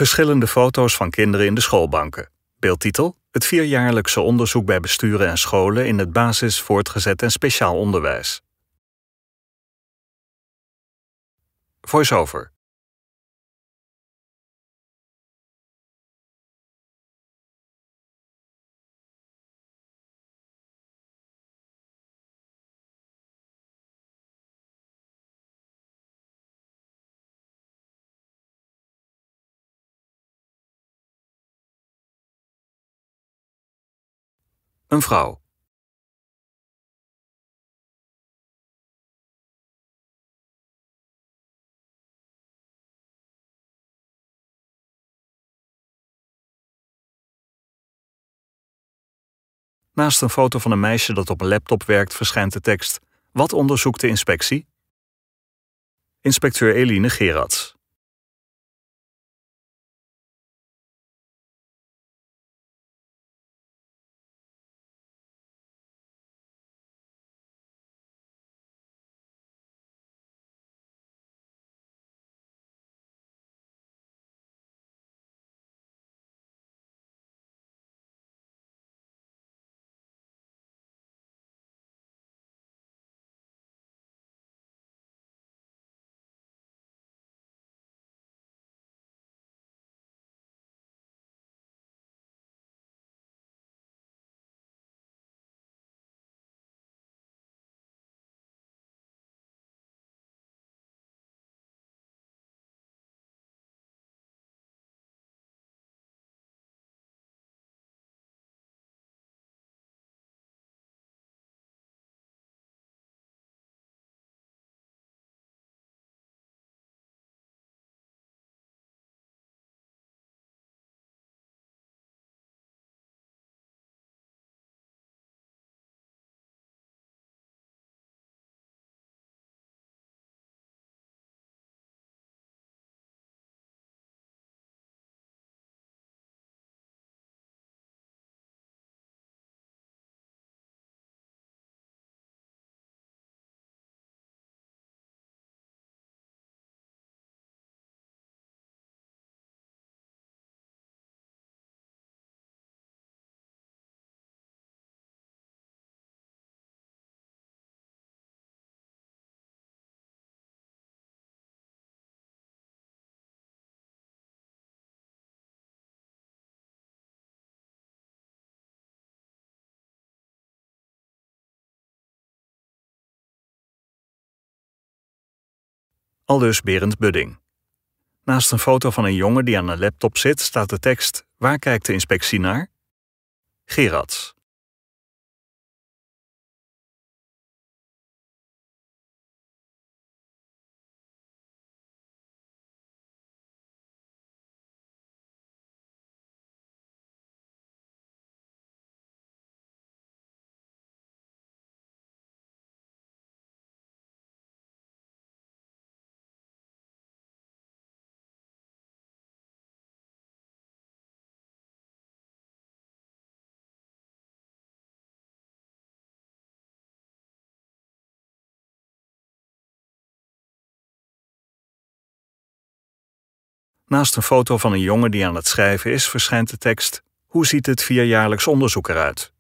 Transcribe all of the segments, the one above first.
Verschillende foto's van kinderen in de schoolbanken. Beeldtitel: het 4-jaarlijkse onderzoek bij besturen en scholen in het basis-, voortgezet en speciaal onderwijs. Voice-over. Een vrouw. Naast een foto van een meisje dat op een laptop werkt verschijnt de tekst: wat onderzoekt de inspectie? Inspecteur Eline Gerards. Aldus Berend Budding. Naast een foto van een jongen die aan een laptop zit staat de tekst: waar kijkt de inspectie naar? Gerards. Naast een foto van een jongen die aan het schrijven is verschijnt de tekst: hoe ziet het 4-jaarlijks onderzoek eruit?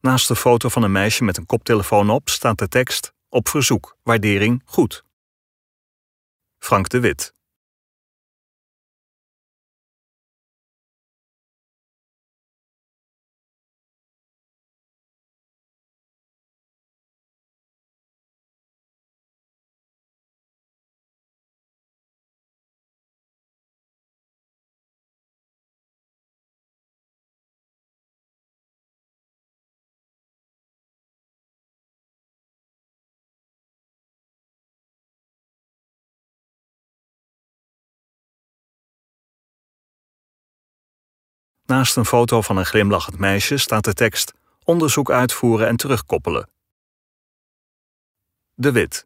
Naast de foto van een meisje met een koptelefoon op staat de tekst: op verzoek, waardering, goed. Frank de Wit. Naast een foto van een glimlachend meisje staat de tekst: onderzoek uitvoeren en terugkoppelen. De Wit.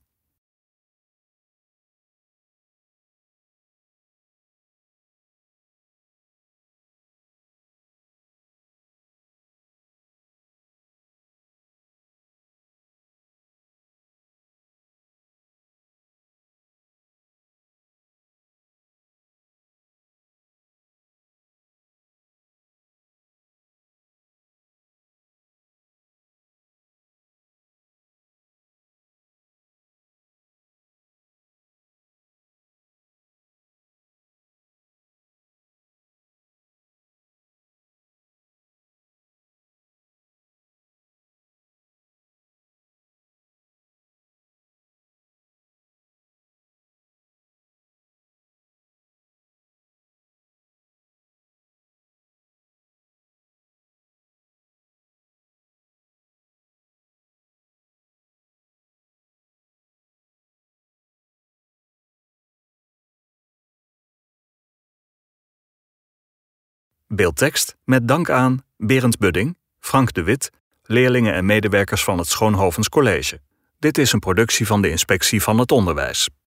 Beeldtekst met dank aan Berend Budding, Frank de Wit, leerlingen en medewerkers van het Schoonhovens College. Dit is een productie van de Inspectie van het Onderwijs.